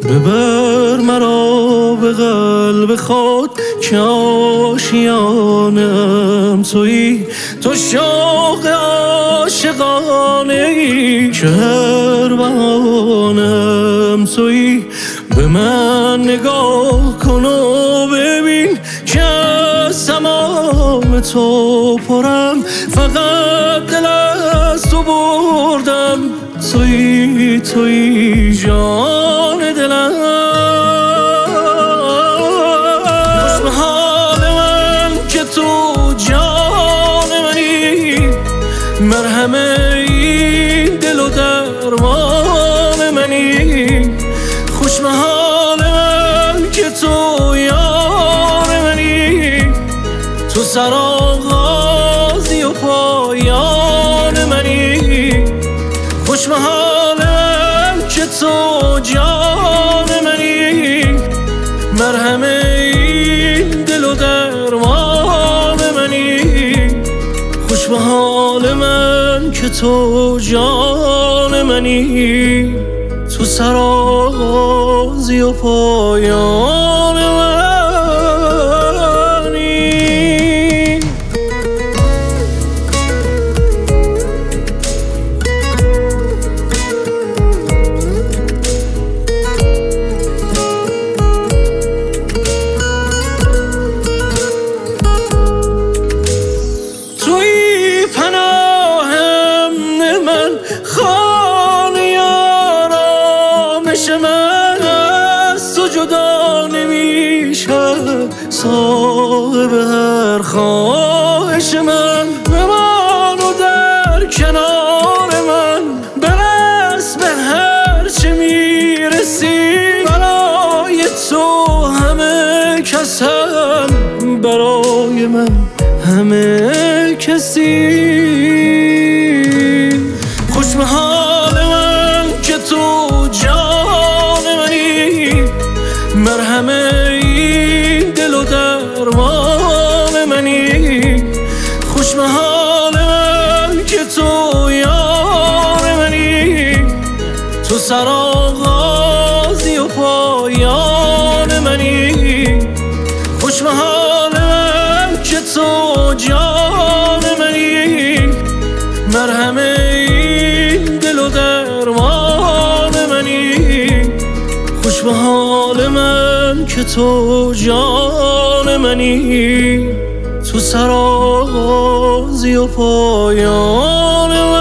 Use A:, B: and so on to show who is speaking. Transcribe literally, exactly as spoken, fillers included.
A: ببر مرا به قلب خود که آشیانم تویی، تو شوق عاشقانه ای که هر بهانم تویی. به من نگاه کن و ببین که از تمام تو پرم، فقط دل از تو بردم تویی، تویی جان دلم. خوش به حال من که تو جان منی، مرهم این دل و درمان منی. خوش به حال من که تو یار منی، تو سرآغازی و پایان منی. خوش به حال من که تو جان منی، مرهم این دل و درمان منی. خوش به حال من که تو جان منی، تو سرآغازی و پایان منی. توی پناه امن من، خانه آرامش من، از تو جدا نمیشم صاحب هر خواهش من. بمان و در کنار من، برس به هر چه میرسی. برای تو همه کسم، برای من همه کسی. خوش به حال من که تو جان منی، مرهم این دل و درمان منی. خوش به حال من که تو یار منی، تو سرآغازی و پایان منی. خوش به حال من که تو جان منی، مرهم این دل و درمان منی. خوش به حال من که تو جان منی، تو سرآغازی و پایان منی.